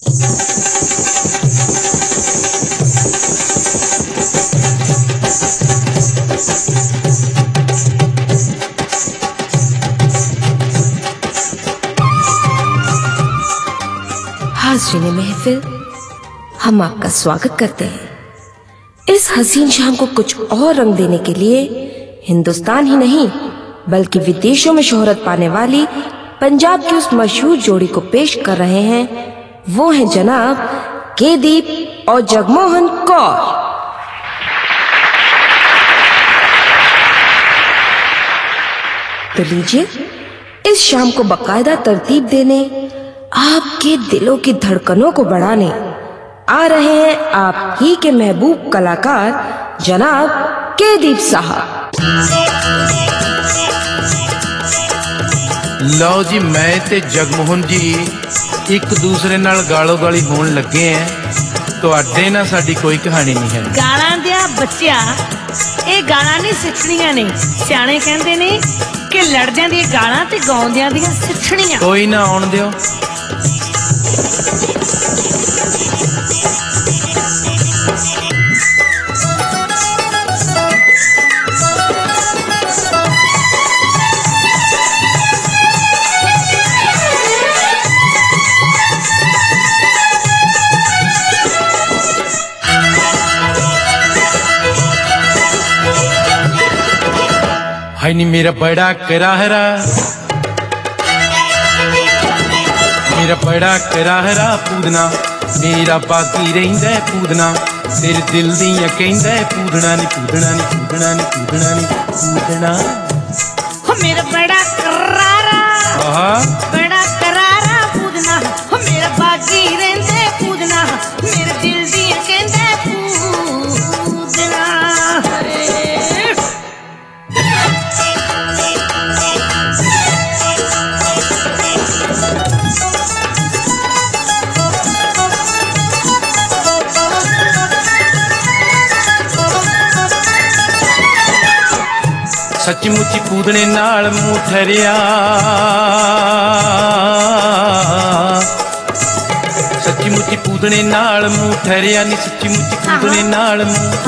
हाज़रीन महफिल, हम आपका स्वागत करते हैं। इस हसीन शाम को कुछ और रंग देने के लिए हिंदुस्तान ही नहीं बल्कि विदेशों में शोहरत पाने वाली पंजाब की उस मशहूर जोड़ी को पेश कर रहे हैं। वो हैं जनाब केदीप और जगमोहन कौर। तो लीजिए, इस शाम को बाकायदा तरतीब देने, आपके दिलों की धड़कनों को बढ़ाने आ रहे हैं आप ही के महबूब कलाकार जनाब केदीप साहब। लो जी, मैं ते जगमोहन जी एक दूसरे नाल गालो गाली होण लगे हैं। तुहाडे नाल साडी कोई कहानी नहीं है। गालां दिया बच्चिया, ये गालां नहीं सिੱਖਣੀਆਂ ने। सियाणे कहंदे ने कि लड़दियां दी गालां ते गाउंदियां दी सिੱਖਣੀਆਂ। कोई ना आउण दिओ। हाय नी मेरा बड़ा कराहरा, मेरा बड़ा कराहरा पूदना, मेरा बाकी रहिंदा पूदना, तेरे दिल दियां कहंदा पूदना नी पूदना नी पूदना नी पूदना नी पूदना। हो मेरा बड़ा करारा, बड़ा करारा पूदना, हो मेरा बाकी रहिंदा पूदना, मेरे दिल दियां कहंदा पूदना। सच्ची मुच्ची पूदने नाल मूंह ठहरिया, सच्ची मुच्ची पूदने नाल मूंह ठहरिया नी, सच्ची मुच्ची पूदने नाल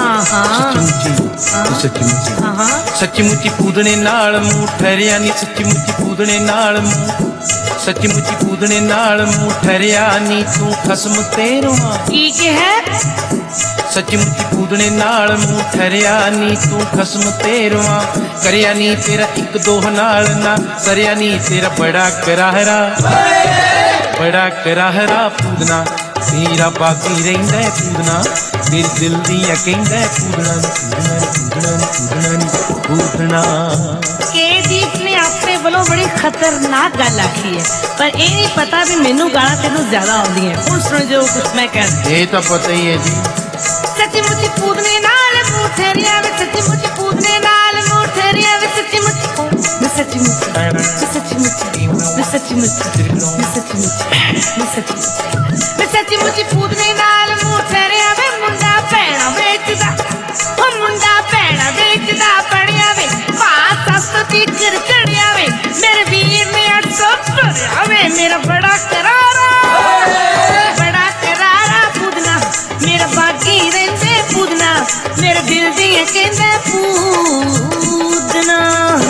सच्ची मुच्ची पूदने नाल मूंह ठहरिया नी, सच्ची मुच्ची पूदने नाल सच्ची मुच्ची पूदने नाल मूंह ठहरिया नी, तू खसम तेरवा की है? सच्ची मुच्ची पूदने नाल मूंह ठहरिया नी, तू खसम तेरवा करिया नी, तेरा एक दो नाल ना सरिया नी, तेरा बड़ा कराहरा, बड़ा कराहरा पूदना, तेरा बाकी रहिंदा पूदना, तेरे दिल दियां कहंदा पूदना पूदना पूदना पूदना। केदीप ने अपने वालों बड़ी खतरनाक गल आखी है, पर ये नहीं पता भी मैनू गाना तेनू ज्यादा आउंदी है। हुण सुनो जो कुछ मैं कहती। ये तो पता ही है जी। सच्ची मुच्ची पूदने नाल मूंह ठहरिया वे, सच्ची मुच्ची पूदने नाल मूंह ठहरिया वे, सच्ची मुच्ची सच्ची मुच्ची सच्ची मुच्ची सच्ची मुच्ची सच्ची मुच्ची पूदने नाल मूंह ठहरिया वे, मुंडा भैणा बेचदा, ओ मुंडा भैणा बेचदा पड़िया वे, बात सस दी कर चढ़िया वे, मेरे वीर ने 800 भरिया वे, मेरा बड़ा करारा, बड़ा करारा पूदना, मेरा बाकी रहिंदे पूदना, मेरे दिल दियां कहंदे पूदना।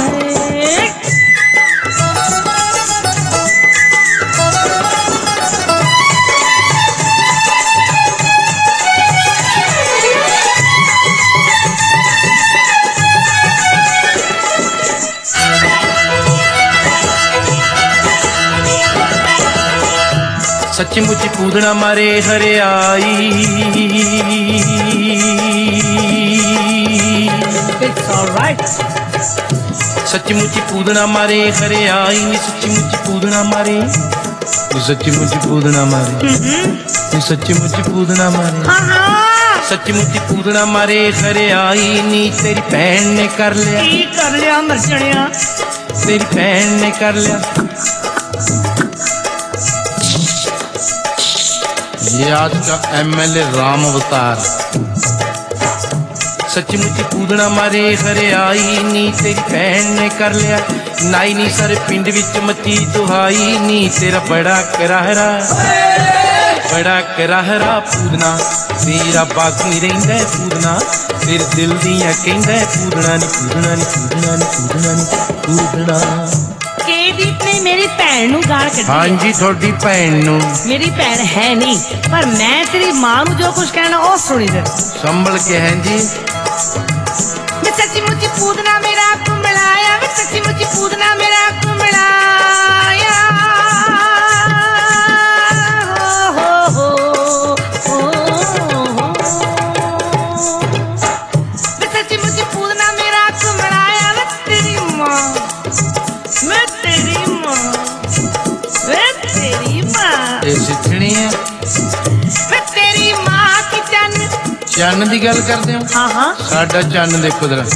सच्ची मुच्ची पूदना मारे हरियाई, सच्ची मुच्ची पूदना मारे हरियाई नी, सच्ची मुच्ची पूदना मारे, सच्ची मुच्ची पूदना मारे, सच्ची मुच्ची पूदना मारे, सच्ची मुच्ची पूदना मारे हरियाई नी, तेरी भैन ने कर लिया मरजणिया, तेरी भैन ने कर लिया। ये आज का MLA राम अवतार। सच्ची मुच्ची पूदना मारे हरियाई नी, तेरी भैन ने कर लिया नाई नी, सारे पिंड विच मची दुहाई नी, तेरा बड़ा कराहरा, बड़ा कराहरा पूदना तेरा बाकी रहिंदा पूदना फिर दिल दियां कहंदा पूदना नी पूदना नी पूदना नी पूदना नी पूदना केदीप ने मेरी भैन नू गाल कड्डी। हाँ जी थोड़ी भैन नू। मेरी भैन है नहीं पर मैं तेरी मां नू जो कुछ कहना ओ सुनी दे। संभल के हैं जी। मैं सच्ची मुच्ची पूदना मेरा कुमलाया, मैं सच्ची मुच्ची पूदना मेरा कुमलाया। हो मैं सच्ची मुच्ची पूदना मेरा कुमलाया। मैं तेरी माँ, मैं तेरी माँ, मैं तेरी माँ, ये सिखनी है। मैं तेरी माँ की चन्न। चन्न की गल करते हो? हाँ हाँ साडा चन्न देखो जरा।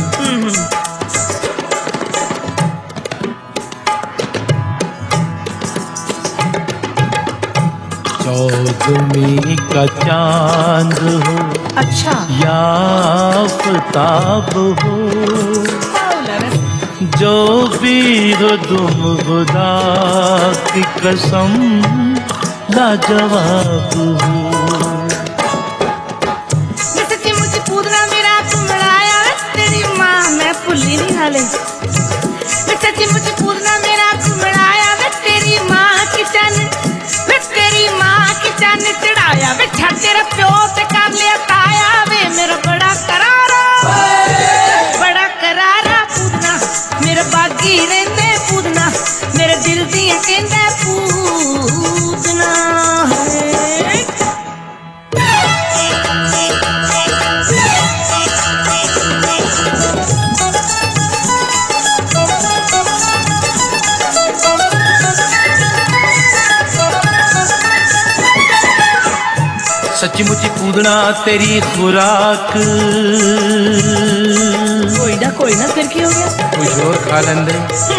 चौदहवीं का चांद हो अच्छा या आफताब हो, जो भी हो तुम खुदा की कसम लाजवाब हो। मैं सच्ची मुच्ची पूदना मेरा कुमलाया, तेरी माँ मैं भुल्ली नहीं हाले। मैं सच्ची मुच्ची पूदना मेरा कुमलाया, मैं तेरी माँ की चन्न, मैं तेरी माँ की चन्न चढ़ाया। वे छड़ तेरा प्यो ते कर लिया ताया, वे मेरा बड़ा करारा पूदना मेरा बागी रहंदे पूदना, मेरे दिल दियां कहंदे पूदना है। सच्ची मुच्ची पूदना तेरी खुराक। कोई ना फिर की हो गया? कुछ और खा लेंदे।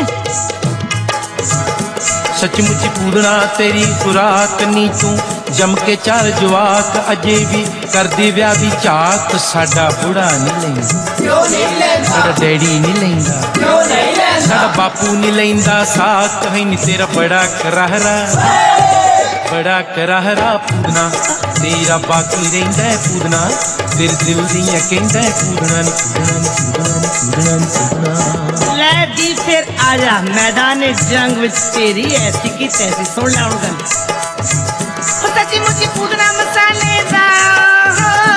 सच्ची मुच्ची पूदना तेरी खुराक नी तू जम के चार जवाक अजे भी कर दी व्याह दी चाक। साडा बुढ़ा नहीं लेंदा, साडा डैडी नहीं लेंदा, साडा बापू नहीं लेंदा साथ। कहीं नहीं तेरा बड़ा कराहरा पूदना तेरा बाकी रहिंदा पूदना फिर दिल दियां कहंदा पूदना नी पूदना नी पूदना नी पूदना नी पूदना। ले दी फिर आजा मैदान जंग विच तेरी ऐसी की तैसी सुन ला हुण गल। सच्ची मुच्ची पूदना मसालेदार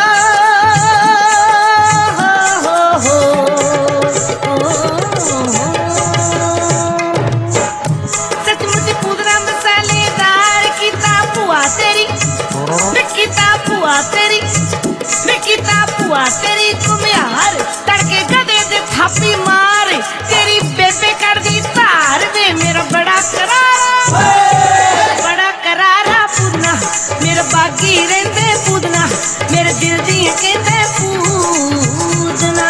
सच्ची मुच्ची पूदना मसालेदार कीता भुआ तेरी, मैं कीता भुआ तेरी, मैं कीता भुआ तेरी कुम्हार। तड़के गधे दे थापी मार तेरी बेबे कर दी तार। वे मेरा बड़ा करारा पूदना मेरा बागी रहंदे पूदना, मेरे दिल दियां कहंदे पूदना।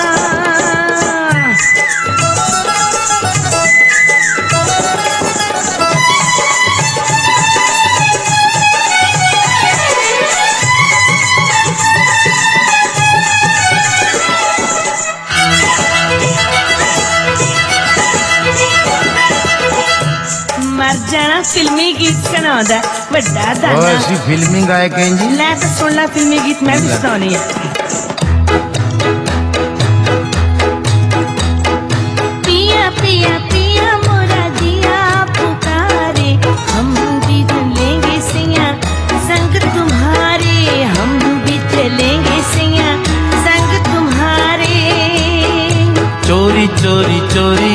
मर जाना फिल्मी गीत सुनादा वड्डा दादा। ऐसी फिल्मी गायक हैं जी। ले तो सुन ला फिल्मी गीत मैं भी सुनानी है। पिया पिया पिया मोरा दिया पुकारे, हम भी चलेंगे सैया संग तुम्हारे, हम भी चलेंगे सैया संग तुम्हारे। चोरी चोरी चोरी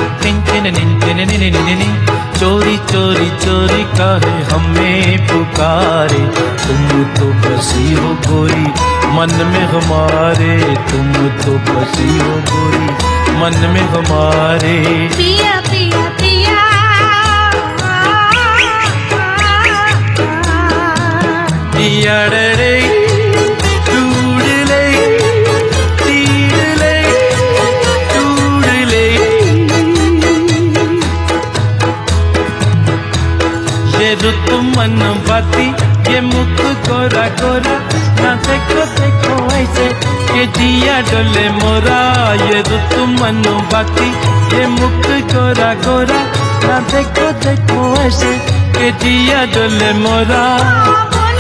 चोरी चोरी चोरी काहे हमें पुकारे। तुम तो बसी हो गोरी मन में हमारे, तुम तो बसी हो गोरी मन में हमारे। पिया पिया पिया पिया रे तुम मन बाती ये मुख गोरा गोरा, ना देखो देखो ऐसे के जिया डोले मोरा। ये तुम मन बाती ये मुख गोरा गोरा, ना देखो देखो ऐसे के जिया डोले मोरा।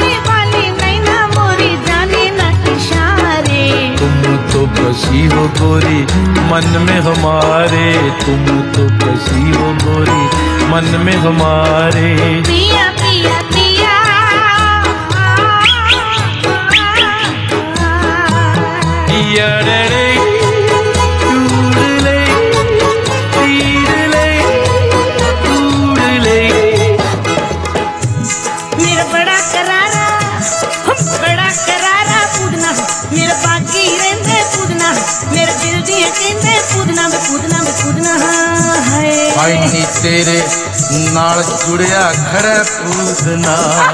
तो बसी हो गोरी मन में हमारे, तुम तो बसी हो गोरी मन में हमारे। पिया पिया पिया यारे टूडले तीडले टूडले। मेरा बड़ा करारा पूदना, मेरा बाकी रहंदे पूदना, मेरे दिल दी कहंदे पूदना में पूदना में पूदना है। हाय नी तेरे नाल जुड़िया खड़ा पूदना।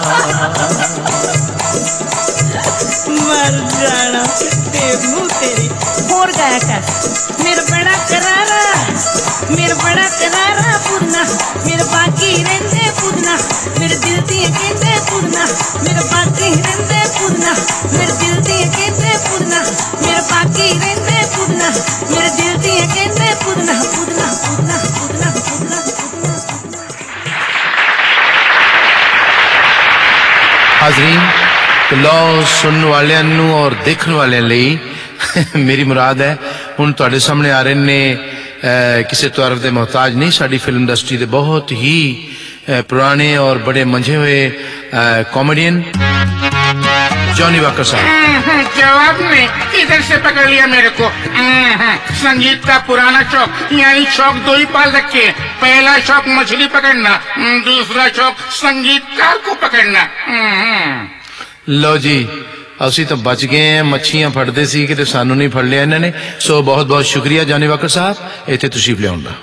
मर जाना तेरू तेरी और गाया कर। मेरा बड़ा करारा पूदना, मेरा बाकी रहंदे पूदना, मेरे दिल दी कहंदे पूदना, मेरा बाकी रहंदे पूदना, मेरे दिल दी कहंदे पूदना, मेरा बाकी रहंदे पूदना, मेरे दिल दी कहंदे पूदना पूदना पूदना पूदना पूदना। हाजरीन लो सुनने वालियां नू और देखने वालियां लई मेरी मुराद है हुण तुहाडे सामने आ रहे ने किसी तारीफ दे मोहताज नहीं, साडी फिल्म इंडस्ट्री दे बहुत ही पुराने और बड़े मंझे हुए कॉमेडियन जॉनी वॉकर साहब। जवाब में इधर से पकड़ लिया मेरे को। संगीत का पुराना शौक, यानी शौक दो ही पाल रखे। पहला शौक मछली पकड़ना, दूसरा शौक संगीतकार को पकड़ना। लो जी असी तो बच गए हैं, मच्छियां फड़ते सी कि सानू नहीं फड़ लिया इन्होंने। सो बहुत बहुत शुक्रिया जॉनी वॉकर साहब इत्थे तशरीफ लियाउण दा।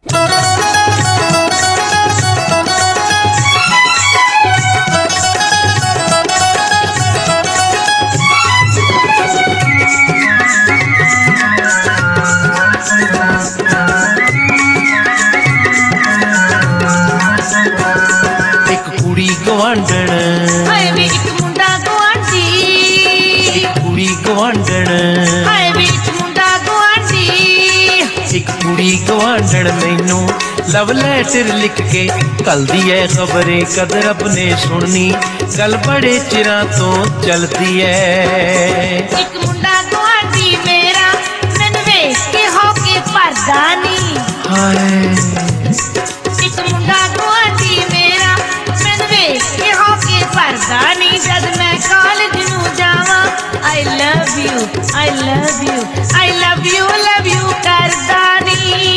एक कुड़ी गवांढण, हाय वे एक मुंडा गुआंढी, एक कुड़ी गवांढण, हाय वे एक मुंडा गुआंढी। एक कुड़ी गवांढण मैनू लव लैटर लिख के कलदी है खबरें कद रब ने सुननी, गल बड़े चिरां तो चलती है। एक मुंडा गुआंढी मेरा मैनू वेख के होके भरदा नी। हाय एक मुंडा गुआंढी मेरा मैनू वेख के होके भरदा नी। जद मैं कॉलेज नू जावां I love you I love you I love you करदा नी।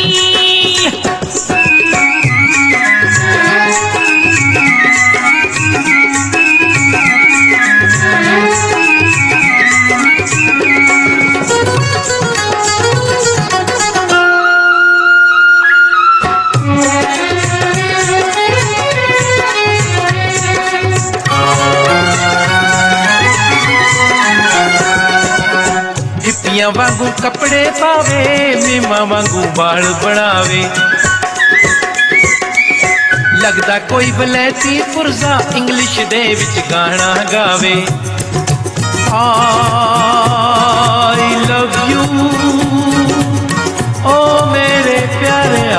हिप्पियां वांगू कपड़े पावे, मीमा वांगू बाल बनावे, लगदा कोई वलैती पुरजा इंग्लिश दे विच गाना गावे। आई लव यू ओ मेरे प्यारिया,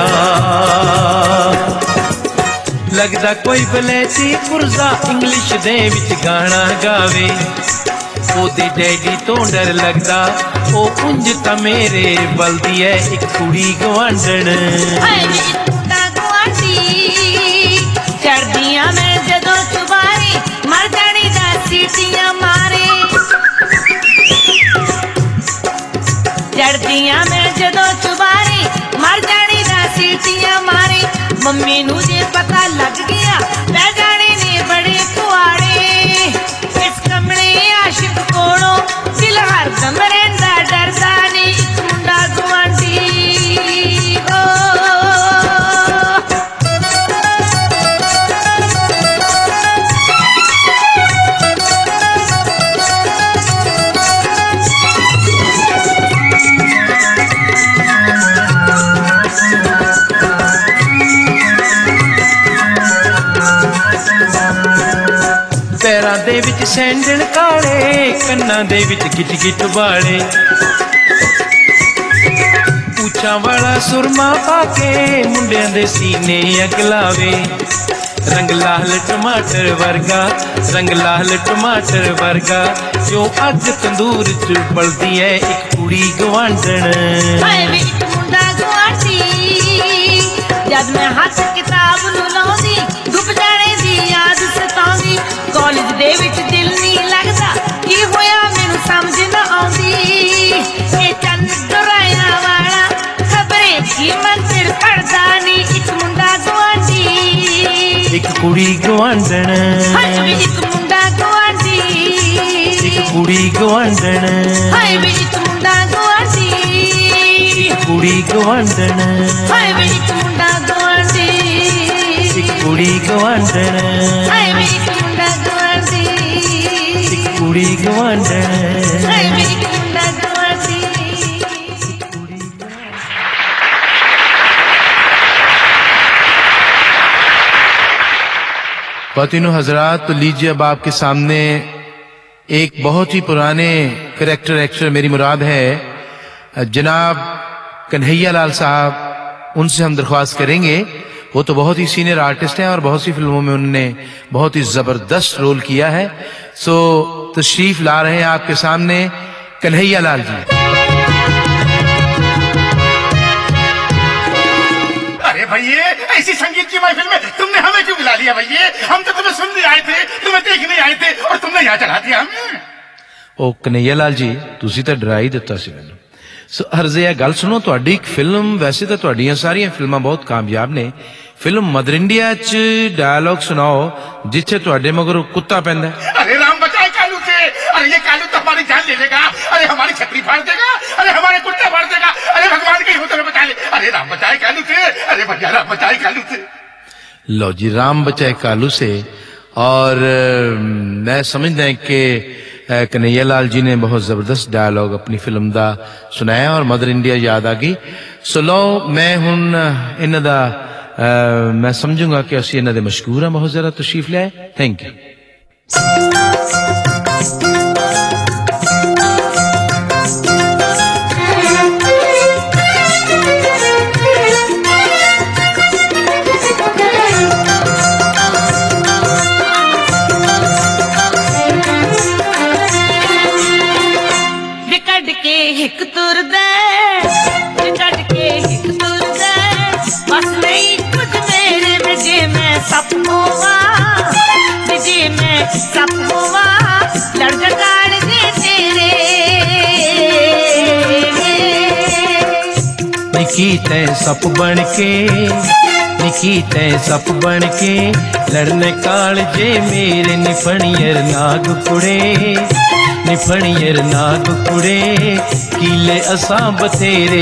लगदा कोई वलैती पुरजा इंग्लिश दे विच गाना गावे। ओदे डैडी तो डर लगदा ओ पुंज ता मेरे बलदी है एक कुड़ी गवांढण। हाय वे एक मुंडा गुआंढी, चढ़दियां मैं जदों चुबारी मर जानी दा सीटियां मारे। चढ़दियां मैं जदों चुबारी मर जानी दा सीटियां मारे। मम्मी नू जे पता लग गया पै जाने ने बड़े कुआड़े। इस कमले आशिक कोलों दिल हरदम रहिंदा डरदा नी। एक मुंडा गुआंढी ओ पैरां दे विच सैंडल काले, कन्नां दे विच गिट गिट वाले, पूछां वाला सुरमा पाके मुंडियां दे सीने अगलावे। रंग लाल टमाटर वर्गा रंग लाल टमाटर वर्गा जो अग तंदूर च बलदी है एक कुड़ी गवांढण हाय वे एक मुंडा गवांढी जद मैं हथ किताब नूं लाउंदी डुब जाणे दी याद सताउंदी कॉलेज दे विच दिल नहीं लगदा की होया मैनूं समझ ना आउंदी ए चंद दुराया वाला खबरे की मंदिर पड़दा नहीं एक मुंडा गवांढी एक कुड़ी गवांढण हाय वे एक मुंडा गवांढी एक कुड़ी गवांढण हाय वे एक मुंडा गवांढी कुड़ी गवांढण हाय वे एक मुंडा गवांढी एक कुड़ी गवांढण हाय वे एक मुंडा गवांढी एक कुड़ी गवांढण हाय वे एक मुंडा गवांढी ख्वातीनो हजरात, तो लीजिए अब आपके सामने एक बहुत ही पुराने करेक्टर एक्टर, मेरी मुराद है जनाब कन्हैया लाल साहब, उनसे हम दरख्वास्त करेंगे। वो तो बहुत ही सीनियर आर्टिस्ट हैं और बहुत सी फिल्मों में उन्होंने बहुत ही जबरदस्त रोल किया है। सो तशरीफ ला रहे हैं आपके सामने कन्हैया लाल जी। अरे भैया, ऐसी संगीत की महफिल में तुमने हमें क्यों बुला लिया भैया? हम तो तुम्हें सुनने आए थे, तुम्हें देखने आए थे और तुमने यहाँ चढ़ा दिया हमें। ओ कन्हैया लाल जी, तुसी तो डरा ही दिता सी मैनूं। सो हरजे गल सुनो, तुहाडी एक फिल्म, वैसे तो तुहाडियां सारियां फिल्मां बहुत कामयाब ने, फिल्म मदर इंडिया च डायलॉग सुनाओ जिथे तुहाडे मगर कुत्ता पैंदा है। अरे राम बचाए कालू से, अरे ये कालू तो हमारी जान ले लेगा, अरे हमारी छतरी फाड़ देगा, अरे हमारे कुत्ते फाड़ देगा, अरे भगवान के ही हो तुम्हें बचा ले, अरे राम बचाए कालू से, अरे भैया राम बचाए कालू से। लो जी, राम बचाए कालू से। और मैं समझदा है कि कन्हैया लाल जी ने बहुत जबरदस्त डायलॉग अपनी फिल्म दा सुनाया और मदर इंडिया याद आ गई। सो लो मैं हुण इन्हां दा मैं समझूंगा कि असीं इन्हां दे मशहूर हैं, बहुत ज़रा तशरीफ ले आए। Thank you. हिक तुरदा कट के हिक तुरदा बस नहीं कुछ मेरे विजे में सप होवा, विजे में सप होवा लड़ जगाड़ दे तेरे। निकी तैं सप बन के, निकी तैं सप बन के लड़ने काल जे मेरे निफणियर नाग कुड़े, निफणियर नाग कुड़े कीले असां बतेरे।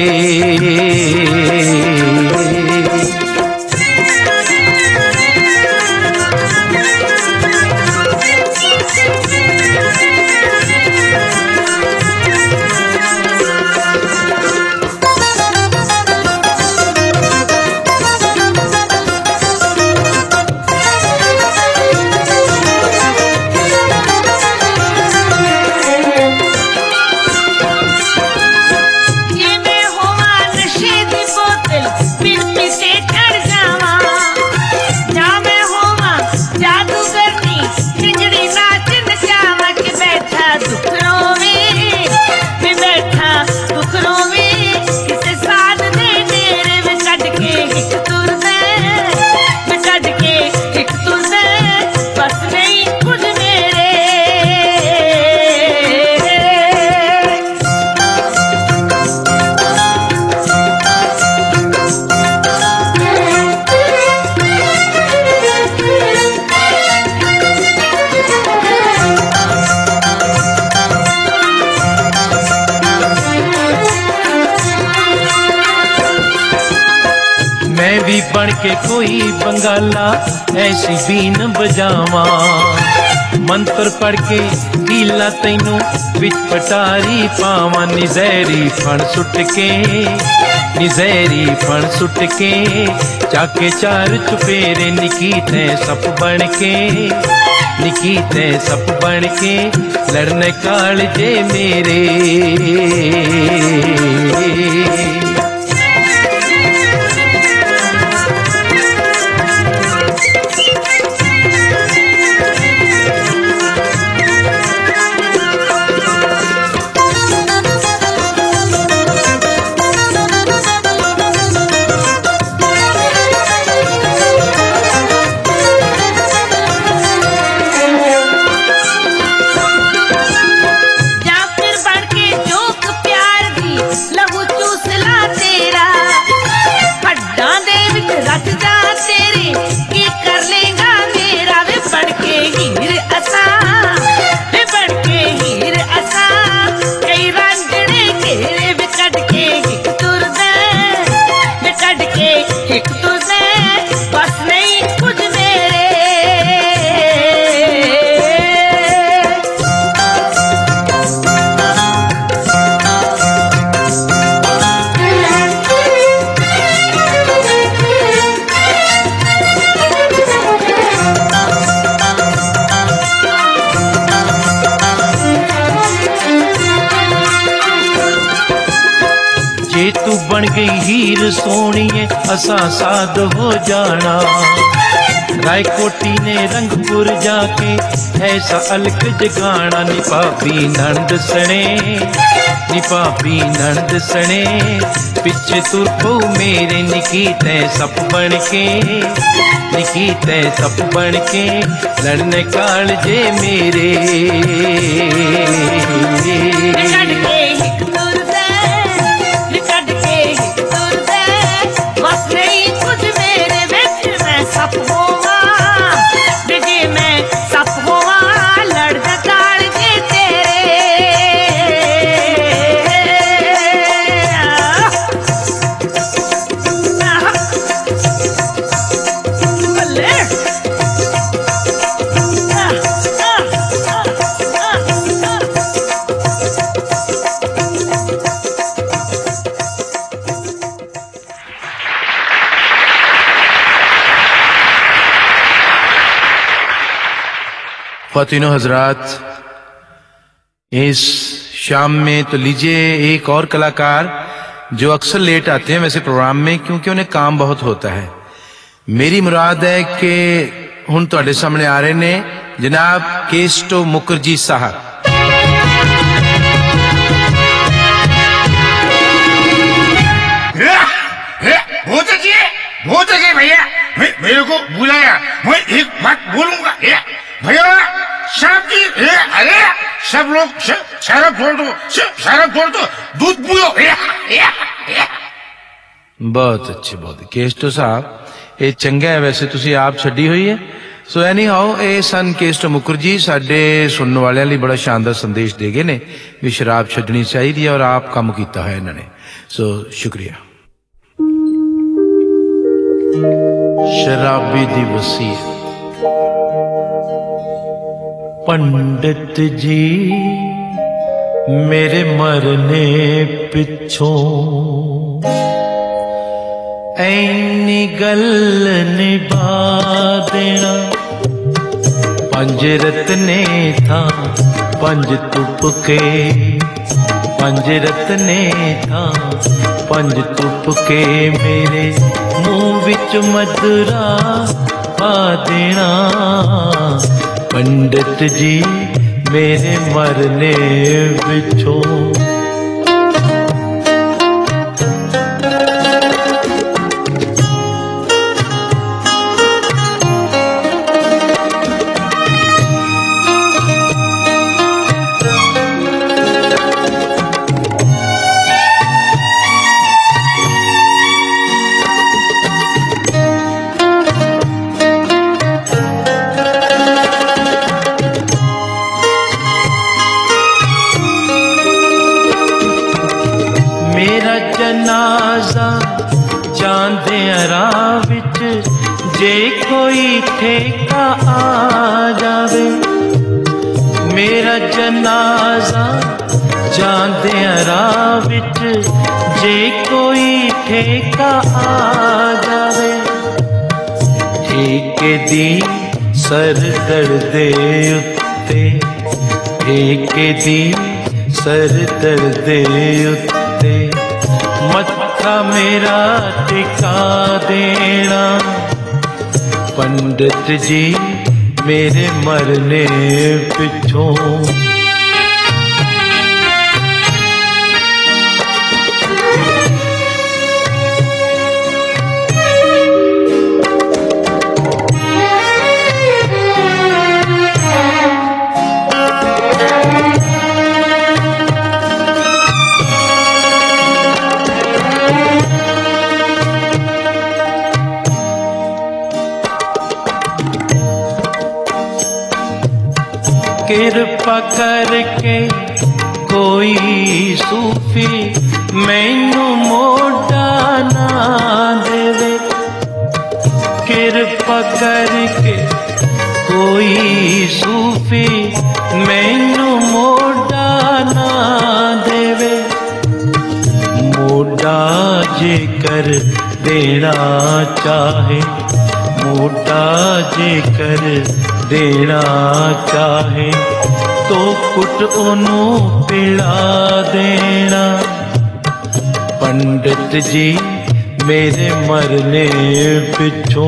बन के कोई बंगाला ऐसी बीन बजावा, मंत्र पढ़ के कीला तैनू विच पटारी पावा। निजैरी फण सुट के, निजैरी फण सुट के चाके चार चुपेरे निकी तैं सप बन के, निकी तैं सप बन के लड़ने काल जे मेरे। जे तू बन गई हीर सोनिए असा साध हो जाना। रायकोटी ने रंगपुर जाके ऐसा अलग जगाना। नी भाभी नंद सने, नी भाभी नंद सने, पिछे तुर पो मेरे निकी तै सप बन के, निकी तै सप बन के लड़ने काल जे मेरे। ख्वातीनो हजरात, इस शाम में तो लीजिए एक और कलाकार जो अक्सर लेट आते हैं वैसे प्रोग्राम में, क्योंकि उन्हें काम बहुत होता है। मेरी मुराद है कि हुण तुहाडे सामने आ रहे ने जनाब केस्टो मुखर्जी साहब। बहुत अच्छे भैया, मेरे को बुलाया, मैं एक बात बोलूंगा भैया साहब जी। अरे सब लोग शराब छोड़ दो, शराब छोड़ दो, दूध पियो। बहुत अच्छे, बहुत। केस्टो साहब ये चंगा है वैसे, तुसी आप छड्डी हुई है। So anyhow a son Kesto Mukherjee साडे सुनने वाले लिए बड़ा शानदार संदेश दे गए ने भी शराब छड्डनी चाहिए और आप काम किया है इन्होंने। सो शुक्रिया। शराबी दी वसीयत। पंडित जी मेरे मरने पिछों ऐनी गल निभा देना। पंज रत्ने था पंज तुपके, पंज रत्ने था पंज तुपके, मेरे मुंह विच मधुरा पा देना। पंडित जी मेरे मरने पिछों जनाजा चांदिया विच जे कोई ठेका आ जावे। मेरा जनाजा चांदिया विच जे कोई ठेका आ जावे। ठेके दी सरदड़ दे उत्ते, ठेके दी सरदड़ दे उत्ते मत्था मेरा टिका देना। पंडित जी मेरे मरने पिछों कृपा करके कोई सूफी मैनू मोड़ा ना देवे। कृपा करके कोई सूफी मैनू मोड़ा ना देवे। मोड़ा जे कर देना चाहे, मोड़ा जे कर देना चाहे तो कुट ओनू पिला देना। पंडित जी मेरे मरने पिछों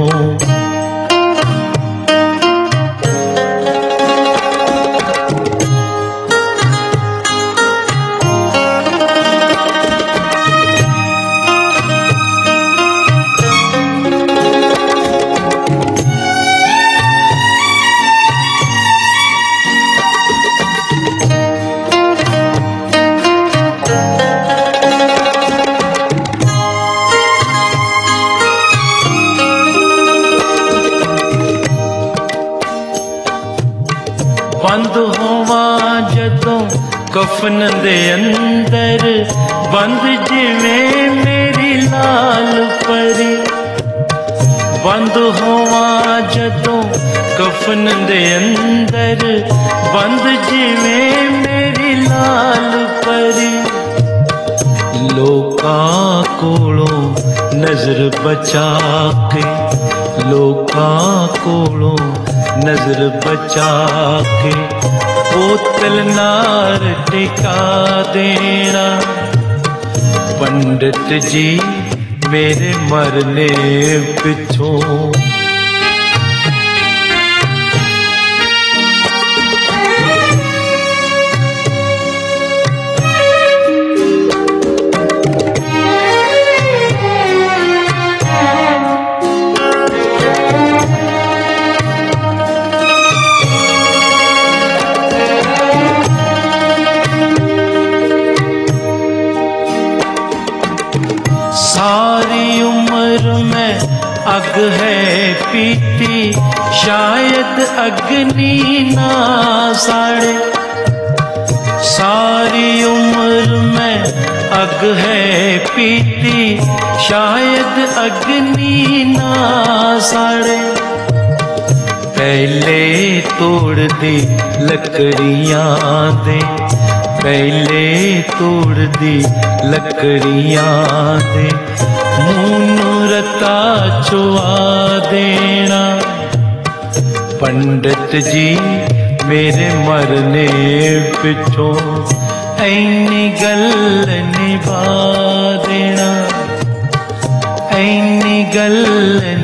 बंद होवा जदों कफन दे अंदर बंद जिवें मेरी लाल परी बंद होवा जदों कफन दे अंदर बंद जिवें मेरी लाल परी लोकां कोलों नजर बचा के लोकां कोलों नजर बचा के बोतल नार टिका देना पंडित जी मेरे मरने पिछों सारी उम्र में अग है पीती शायद अग्नि ना साड़े सारी उम्र में अग है पीती शायद अग्नि ना साड़े पहले तोड़ दी लकड़ियां दे पहले तोड़ दी लकड़ियां दे मूरता चुआ देना पंडित जी मेरे मरने पिछों ऐनी गल निभा देना ऐनी गल